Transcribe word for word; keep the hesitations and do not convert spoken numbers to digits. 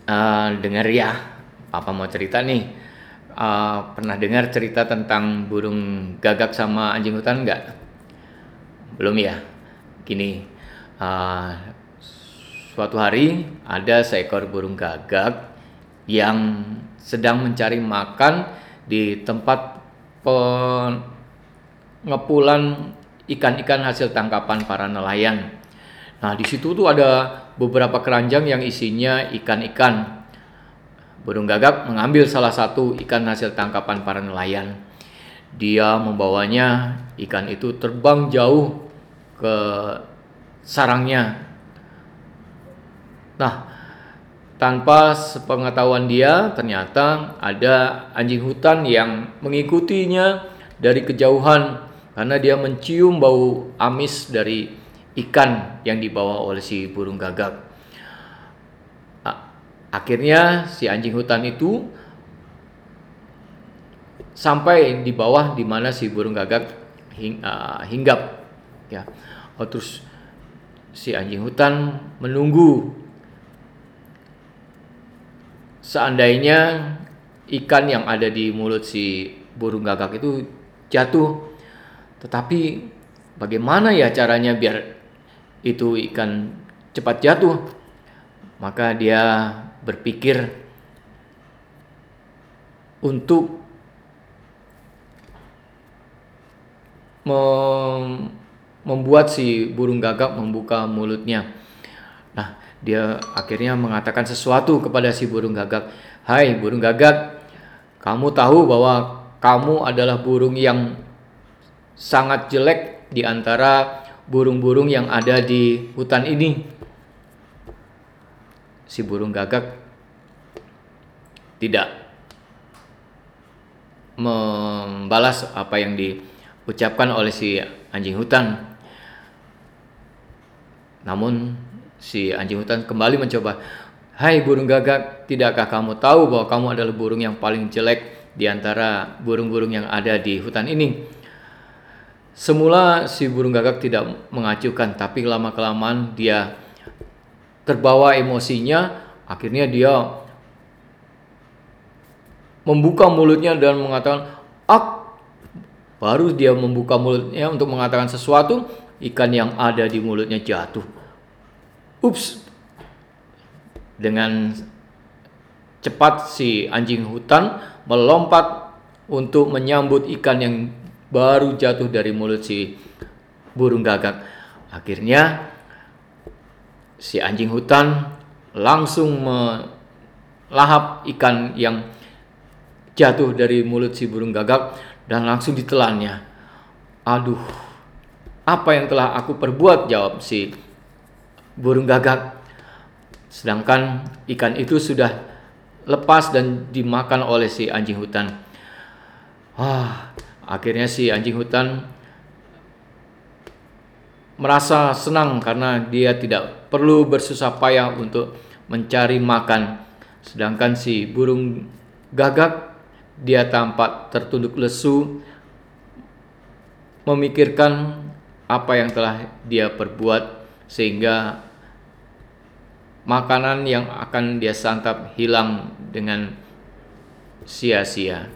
Eh, dengar ya, Papa mau cerita nih. Eh, pernah dengar cerita tentang burung gagak sama anjing hutan nggak? Belum ya? Gini, eh, suatu hari ada seekor burung gagak yang sedang mencari makan di tempat pengepulan ikan-ikan hasil tangkapan para nelayan. Nah, di situ tuh ada beberapa keranjang yang isinya ikan-ikan. Burung gagak mengambil salah satu ikan hasil tangkapan para nelayan. Dia membawanya, ikan itu terbang jauh ke sarangnya. Nah, tanpa sepengetahuan dia, ternyata ada anjing hutan yang mengikutinya dari kejauhan karena dia mencium bau amis dari ikan yang dibawa oleh si burung gagak. Akhirnya si anjing hutan itu sampai di bawah di mana si burung gagak hing, uh, hinggap ya. Oh, terus si anjing hutan menunggu seandainya ikan yang ada di mulut si burung gagak itu jatuh. Tetapi bagaimana ya caranya biar itu ikan cepat jatuh? Maka dia berpikir untuk mem- membuat si burung gagak membuka mulutnya. Nah, dia akhirnya mengatakan sesuatu kepada si burung gagak. Hai burung gagak, kamu tahu bahwa kamu adalah burung yang sangat jelek di antara burung-burung yang ada di hutan ini. Si burung gagak tidak membalas apa yang diucapkan oleh si anjing hutan. Namun si anjing hutan kembali mencoba. Hai burung gagak, tidakkah kamu tahu bahwa kamu adalah burung yang paling jelek di antara burung-burung yang ada di hutan ini? Semula si burung gagak tidak mengacuhkan, tapi lama-kelamaan dia terbawa emosinya. Akhirnya dia membuka mulutnya dan mengatakan ak. Baru dia membuka mulutnya untuk mengatakan sesuatu, ikan yang ada di mulutnya jatuh. Ups. Dengan cepat si anjing hutan melompat untuk menyambut ikan yang baru jatuh dari mulut si burung gagak. Akhirnya si anjing hutan langsung melahap ikan yang jatuh dari mulut si burung gagak dan langsung ditelannya. Aduh, apa yang telah aku perbuat, jawab si burung gagak. Sedangkan ikan itu sudah lepas dan dimakan oleh si anjing hutan. Ah, akhirnya si anjing hutan merasa senang karena dia tidak perlu bersusah payah untuk mencari makan. Sedangkan si burung gagak, dia tampak tertunduk lesu memikirkan apa yang telah dia perbuat sehingga makanan yang akan dia santap hilang dengan sia-sia.